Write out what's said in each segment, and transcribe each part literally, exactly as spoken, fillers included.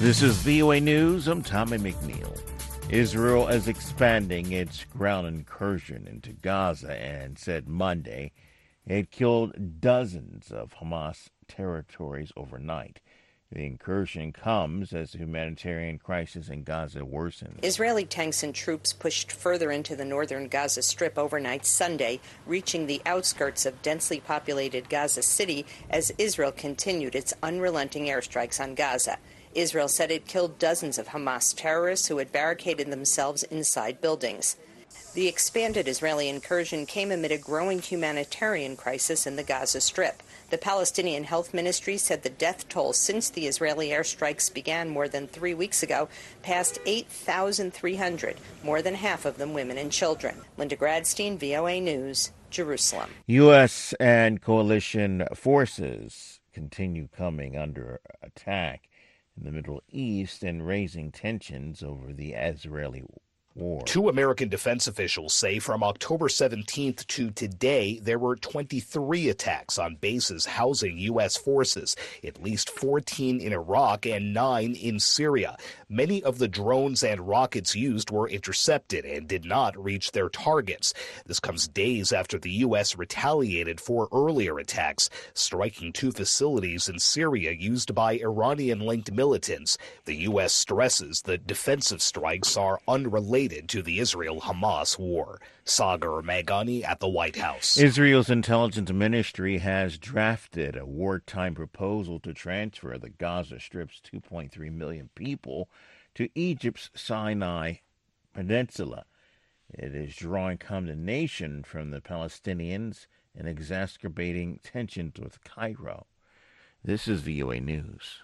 This is V O A News. I'm Tommy McNeil. Israel is expanding its ground incursion into Gaza and said Monday it killed dozens of Hamas territories overnight. The incursion comes as the humanitarian crisis in Gaza worsens. Israeli tanks and troops pushed further into the northern Gaza Strip overnight Sunday, reaching the outskirts of densely populated Gaza City as Israel continued its unrelenting airstrikes on Gaza. Israel said it killed dozens of Hamas terrorists who had barricaded themselves inside buildings. The expanded Israeli incursion came amid a growing humanitarian crisis in the Gaza Strip. The Palestinian Health Ministry said the death toll since the Israeli airstrikes began more than three weeks ago passed eight thousand three hundred, more than half of them women and children. Linda Gradstein, V O A News, Jerusalem. U S and coalition forces continue coming under attack in the Middle East and raising tensions over the Israeli war. Two American defense officials say from October seventeenth to today, there were twenty-three attacks on bases housing U S forces, at least fourteen in Iraq and nine in Syria. Many of the drones and rockets used were intercepted and did not reach their targets. This comes days after the U S retaliated for earlier attacks, striking two facilities in Syria used by Iranian-linked militants. The U S stresses the defensive strikes are unrelated to the Israel-Hamas war. Sagar Meghani at the White House. Israel's intelligence ministry has drafted a wartime proposal to transfer the Gaza Strip's two point three million people to Egypt's Sinai Peninsula. It is drawing condemnation from the Palestinians and exacerbating tensions with Cairo. This is V O A News.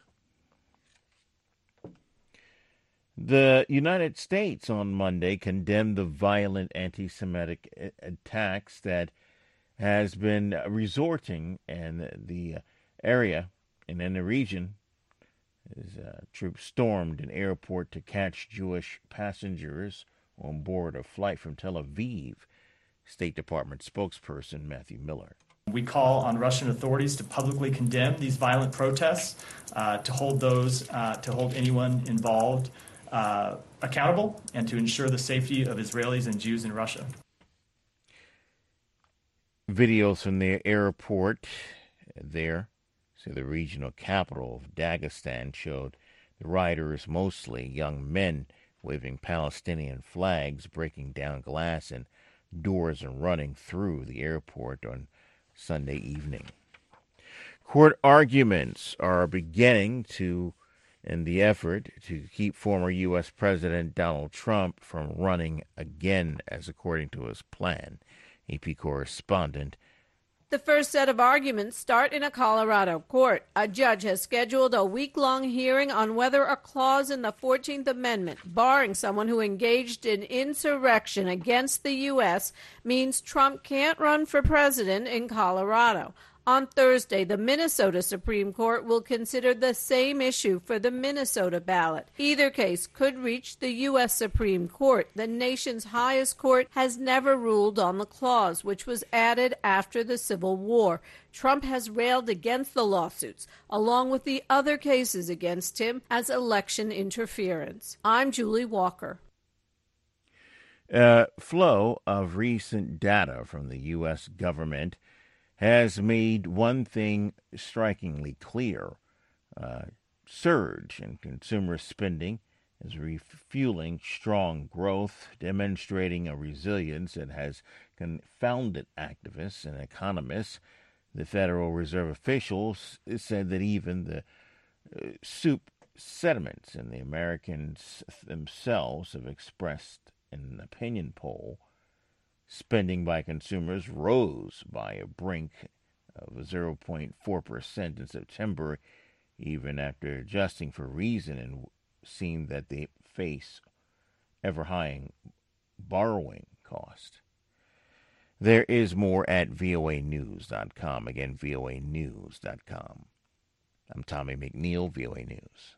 The United States on Monday condemned the violent anti-Semitic attacks that has been resorting in the area and in the region as uh, troops stormed an airport to catch Jewish passengers on board a flight from Tel Aviv. State Department spokesperson Matthew Miller. We call on Russian authorities to publicly condemn these violent protests, uh, to hold those, uh, to hold anyone involved Uh, accountable, and to ensure the safety of Israelis and Jews in Russia. Videos from the airport there, so the regional capital of Dagestan, showed the rioters, mostly young men, waving Palestinian flags, breaking down glass and doors and running through the airport on Sunday evening. Court arguments are beginning to in the effort to keep former U S. President Donald Trump from running again, as according to his plan. A P correspondent. The first set of arguments start in a Colorado court. A judge has scheduled a week-long hearing on whether a clause in the fourteenth Amendment barring someone who engaged in insurrection against the U S means Trump can't run for president in Colorado. On Thursday, the Minnesota Supreme Court will consider the same issue for the Minnesota ballot. Either case could reach the U S. Supreme Court. The nation's highest court has never ruled on the clause, which was added after the Civil War. Trump has railed against the lawsuits, along with the other cases against him, as election interference. I'm Julie Walker. A flow of recent data from the U S government has made one thing strikingly clear. Uh, surge in consumer spending is refueling strong growth, demonstrating a resilience that has confounded activists and economists. The Federal Reserve officials said that even the uh, soup sentiments in the Americans themselves have expressed in an opinion poll. Spending by consumers rose by a brink of zero point four percent in September, even after adjusting for reason and seeing that they face ever-high borrowing cost. There is more at V O A news dot com. Again, V O A news dot com. I'm Tommy McNeil, V O A News.